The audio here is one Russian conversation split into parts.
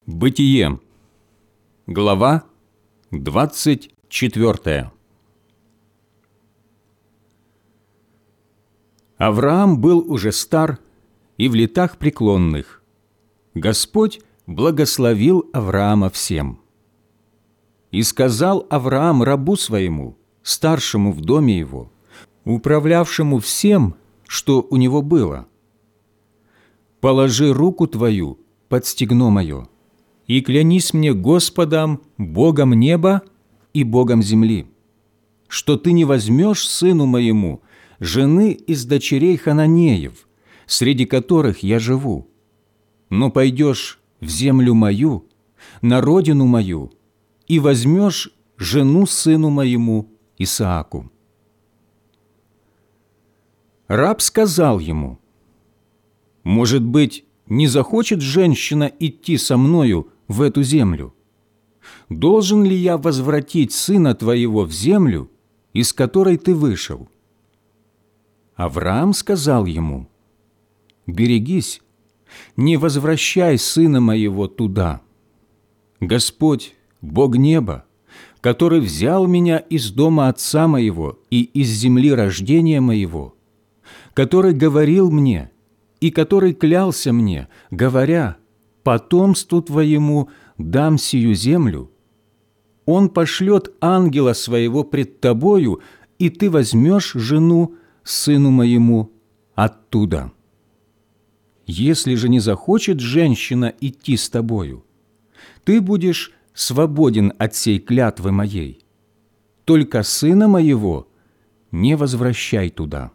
Бытие. Глава 24. Авраам был уже стар и в летах преклонных. Господь благословил Авраама всем. И сказал Авраам рабу своему, старшему в доме его, управлявшему всем, что у него было: «Положи руку твою под стегно мое, и клянись мне Господом, Богом неба и Богом земли, что ты не возьмешь сыну моему жены из дочерей Хананеев, среди которых я живу, но пойдешь в землю мою, на родину мою, и возьмешь жену сыну моему Исааку». Раб сказал ему: «Может быть, не захочет женщина идти со мною в эту землю? Должен ли я возвратить сына твоего в землю, из которой ты вышел?» Авраам сказал ему: «Берегись, не возвращай сына моего туда. Господь, Бог неба, который взял меня из дома отца моего и из земли рождения моего, который говорил мне и который клялся мне, говоря: потомству твоему дам сию землю, Он пошлет ангела своего пред тобою, и ты возьмешь жену сыну моему оттуда. Если же не захочет женщина идти с тобою, ты будешь свободен от сей клятвы моей, только сына моего не возвращай туда».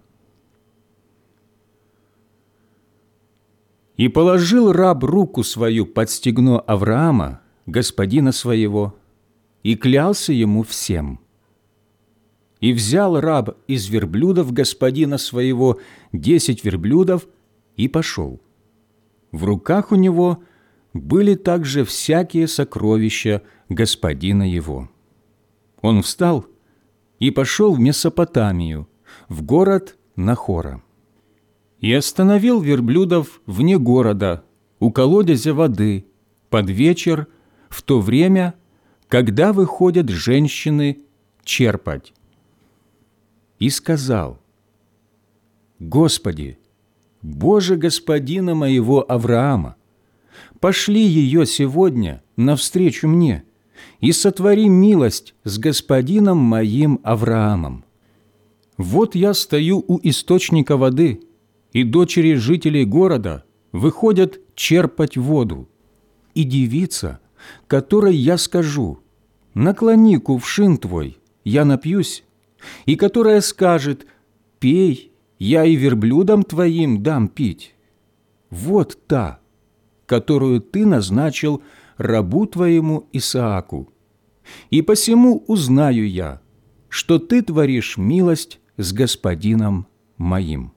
И положил раб руку свою под стегно Авраама, господина своего, и клялся ему всем. И взял раб из верблюдов господина своего 10 верблюдов и пошел. В руках у него были также всякие сокровища господина его. Он встал и пошел в Месопотамию, в город Нахора. И остановил верблюдов вне города, у колодезя воды, под вечер, в то время, когда выходят женщины черпать. И сказал: «Господи, Боже господина моего Авраама, пошли ее сегодня навстречу мне и сотвори милость с господином моим Авраамом. Вот я стою у источника воды, и дочери жителей города выходят черпать воду, и девица, которой я скажу: наклони кувшин твой, я напьюсь, и которая скажет: пей, я и верблюдам твоим дам пить, вот та, которую ты назначил рабу твоему Исааку. И посему узнаю я, что ты творишь милость с господином моим».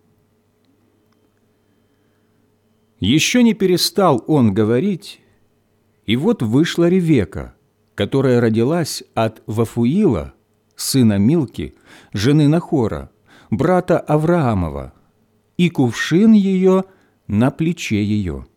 Еще не перестал он говорить, и вот вышла Ревека, которая родилась от Вафуила, сына Милки, жены Нахора, брата Авраамова, и кувшин ее на плече ее.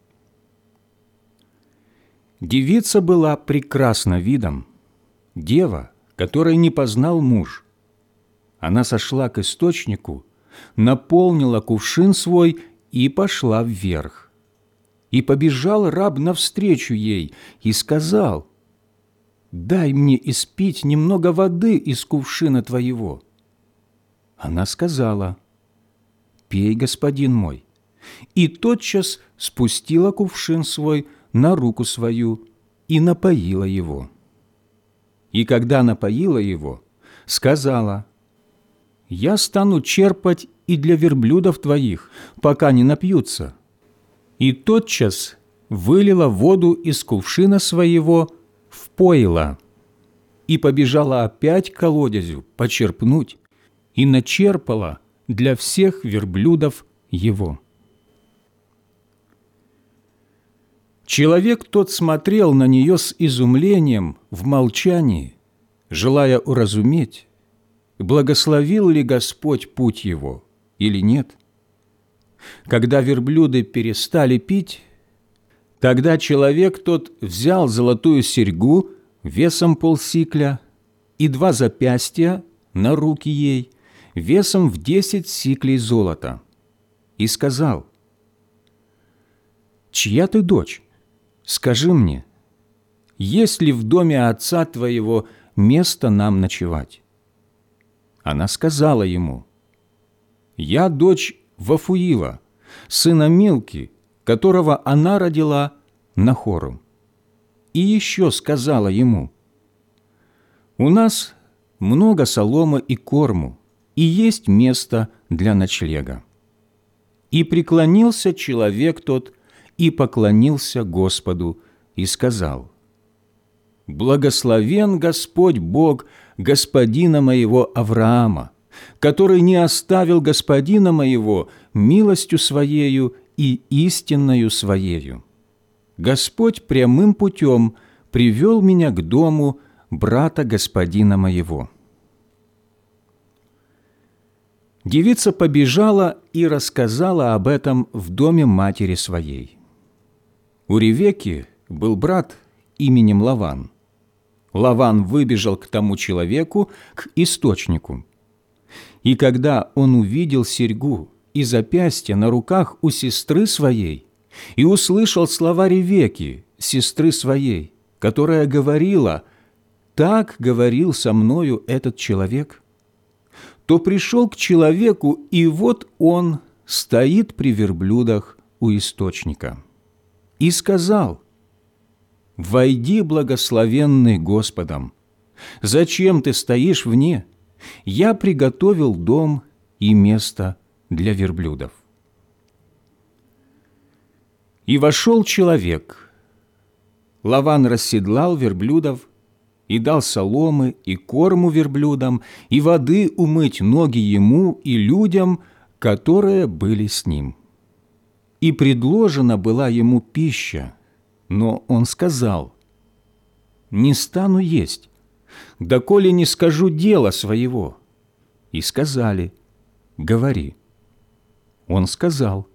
Девица была прекрасна видом, дева, которой не познал муж. Она сошла к источнику, наполнила кувшин свой и пошла вверх. И побежал раб навстречу ей и сказал: «Дай мне испить немного воды из кувшина твоего». Она сказала: «Пей, господин мой», и тотчас спустила кувшин свой на руку свою и напоила его. И когда напоила его, сказала: «Я стану черпать и для верблюдов твоих, пока не напьются». И тотчас вылила воду из кувшина своего в пойло и побежала опять к колодезю почерпнуть, и начерпала для всех верблюдов его. Человек тот смотрел на нее с изумлением в молчании, желая уразуметь, благословил ли Господь путь его или нет. Когда верблюды перестали пить, Тогда человек тот взял золотую серьгу весом полсикля и 2 запястья на руки ей весом в 10 сиклей золота и сказал: «Чья ты дочь? Скажи мне, есть ли в доме отца твоего место нам ночевать?» Она сказала ему: «Я дочь Вафуила, сына Милки, которого она родила Нахору». И еще сказала ему: «У нас много соломы и корму, и есть место для ночлега». И преклонился человек тот, и поклонился Господу, и сказал: «Благословен Господь Бог господина моего Авраама, который не оставил господина моего милостью Своею и истинною Своею. Господь прямым путем привел меня к дому брата господина моего». Девица побежала и рассказала об этом в доме матери своей. У Ревекки был брат именем Лаван. Лаван выбежал к тому человеку, к источнику. И когда он увидел серьгу и запястье на руках у сестры своей, и услышал слова Ревекки, сестры своей, которая говорила: «Так говорил со мною этот человек», то пришел к человеку, и вот он стоит при верблюдах у источника. И сказал: «Войди, благословенный Господом. Зачем ты стоишь вне? Я приготовил дом и место для верблюдов». И вошел человек. Лаван расседлал верблюдов и дал соломы и корму верблюдам, и воды умыть ноги ему и людям, которые были с ним. И предложена была ему пища, но он сказал: «Не стану есть, доколе не скажу дела своего». И сказали: «Говори». Он сказал: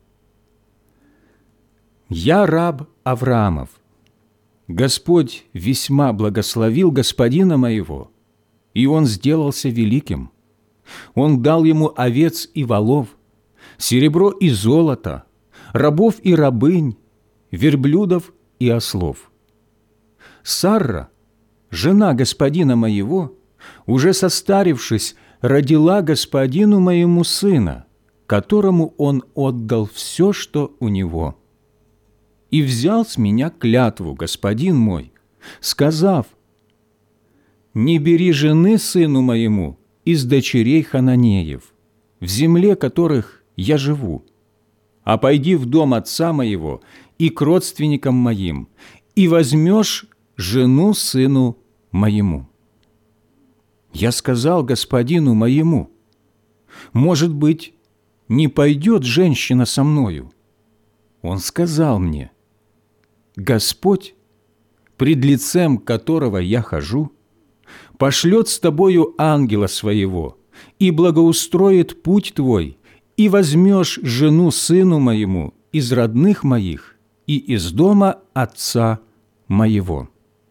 «Я раб Авраамов. Господь весьма благословил господина моего, и он сделался великим. Он дал ему овец и волов, серебро и золото, рабов и рабынь, верблюдов и ослов. Сарра, жена господина моего, уже состарившись, родила господину моему сына, которому он отдал все, что у него. И взял с меня клятву господин мой, сказав: не бери жены сыну моему из дочерей Хананеев, в земле которых я живу, а пойди в дом отца моего и к родственникам моим, и возьмешь жену сыну моему. Я сказал господину моему: может быть, не пойдет женщина со мною? Он сказал мне: Господь, пред лицем которого я хожу, пошлет с тобою ангела своего и благоустроит путь твой, и возьмешь жену сыну моему из родных моих и из дома отца моего.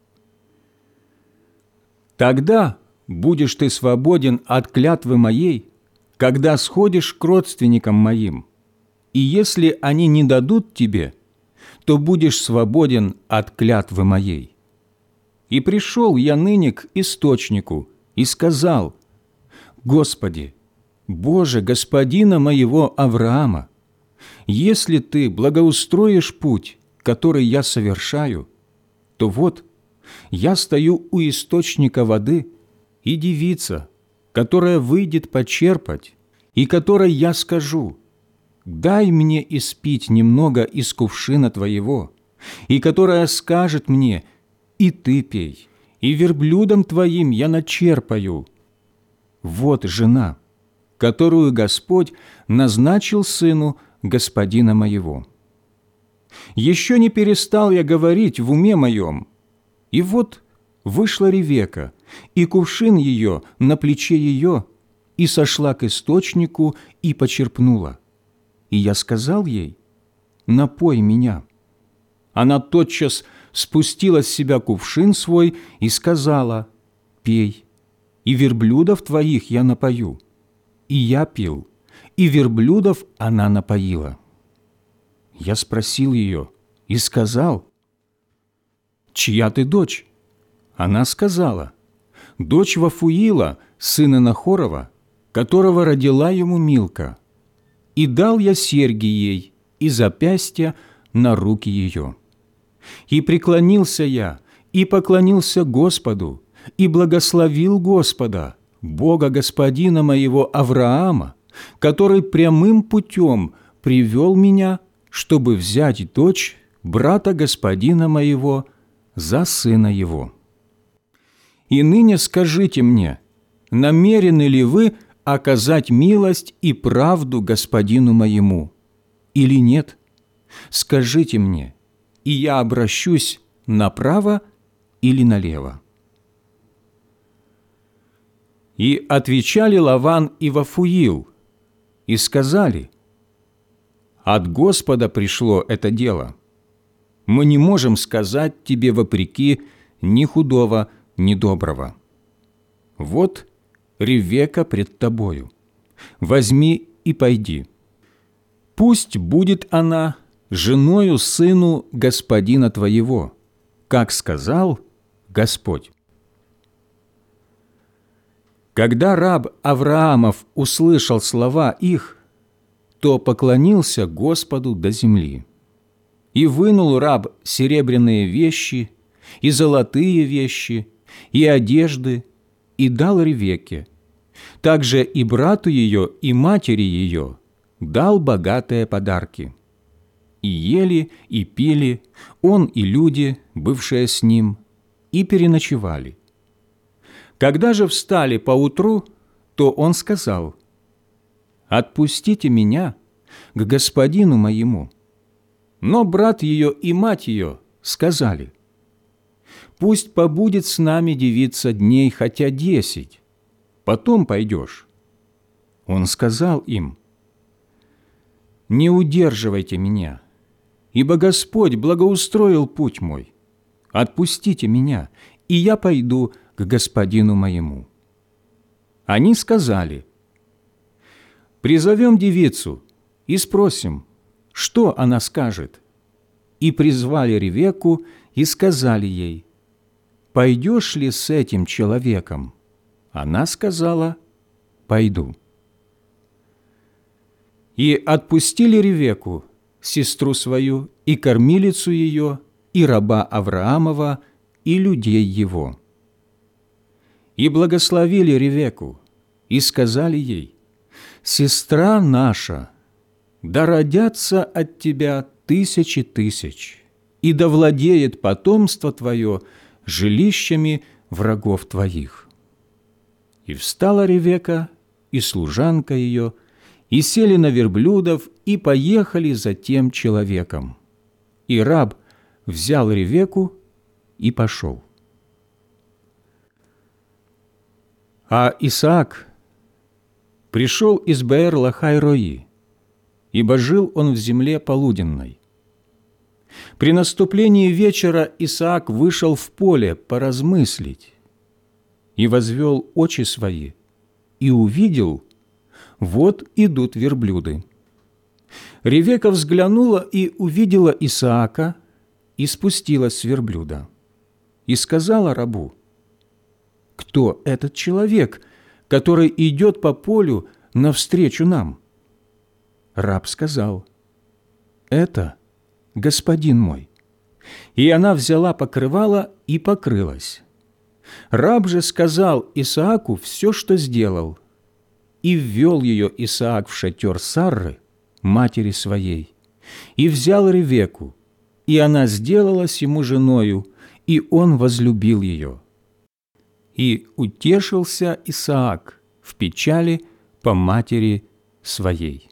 Тогда будешь ты свободен от клятвы моей, когда сходишь к родственникам моим, и если они не дадут тебе, то будешь свободен от клятвы моей. И пришел я ныне к источнику и сказал: Господи, Боже господина моего Авраама, если Ты благоустроишь путь, который я совершаю, то вот я стою у источника воды, и девица, которая выйдет почерпать, и которой я скажу: дай мне испить немного из кувшина Твоего, и которая скажет мне: и Ты пей, и верблюдом Твоим я начерпаю. Вот жена, которую Господь назначил сыну господина моего. Еще не перестал я говорить в уме моем, и вот вышла Ревекка, и кувшин ее на плече ее, и сошла к источнику, и почерпнула. И я сказал ей: напой меня. она тотчас спустила с себя кувшин свой и сказала: «Пей, и верблюдов твоих я напою». И я пил, и верблюдов она напоила. Я спросил ее и сказал: «Чья ты дочь?» Она сказала: «Дочь Вафуила, сына Нахорова, которого родила ему Милка». И дал я серьги ей и запястья на руки ее. И преклонился я, и поклонился Господу, и благословил Господа, Бога господина моего Авраама, который прямым путем привел меня, чтобы взять дочь брата господина моего за сына его. И ныне скажите мне, намерены ли вы оказать милость и правду господину моему, или нет? Скажите мне, и я обращусь направо или налево». И отвечали Лаван и Вафуил, и сказали: «От Господа пришло это дело. Мы не можем сказать тебе вопреки ни худого, ни доброго. Вот Ревека пред тобою. Возьми и пойди. Пусть будет она женою сыну господина твоего, как сказал Господь». Когда раб Авраамов услышал слова их, то поклонился Господу до земли. И вынул раб серебряные вещи, и золотые вещи, и одежды, и дал Ревекке. Также и брату ее, и матери ее дал богатые подарки. И ели, и пили, он и люди, бывшие с ним, и переночевали. Когда же встали поутру, то он сказал: «Отпустите меня к господину моему». Но брат ее и мать ее сказали: «Пусть побудет с нами девица дней хотя 10, потом пойдешь». Он сказал им: «Не удерживайте меня, ибо Господь благоустроил путь мой. Отпустите меня, и я пойду к господину моему». Они сказали: «Призовем девицу и спросим, что она скажет». И призвали Ревекку и сказали ей: «Пойдешь ли с этим человеком?» Она сказала: «Пойду». И отпустили Ревекку, сестру свою, и кормилицу ее, и раба Авраамова, и людей его. И благословили Ревекку, и сказали ей: «Сестра наша, да родятся от тебя тысячи тысяч, и да владеет потомство твое жилищами врагов твоих». И встала Ревекка и служанка ее, и сели на верблюдов, и поехали за тем человеком. И раб взял Ревекку и пошел. А Исаак пришел из Беэр-Лахай-Рои, ибо жил он в земле полуденной. При наступлении вечера Исаак вышел в поле поразмыслить и возвел очи свои, и увидел, вот идут верблюды. Ревекка взглянула и увидела Исаака, и спустилась с верблюда, и сказала рабу: «Кто этот человек, который идет по полю навстречу нам?» Раб сказал: «Это господин мой». И она взяла покрывало и покрылась. Раб же сказал Исааку все, что сделал, и ввел ее Исаак в шатер Сарры, матери своей, и взял Ревекку, и она сделалась ему женою, и он возлюбил ее. И утешился Исаак в печали по матери своей.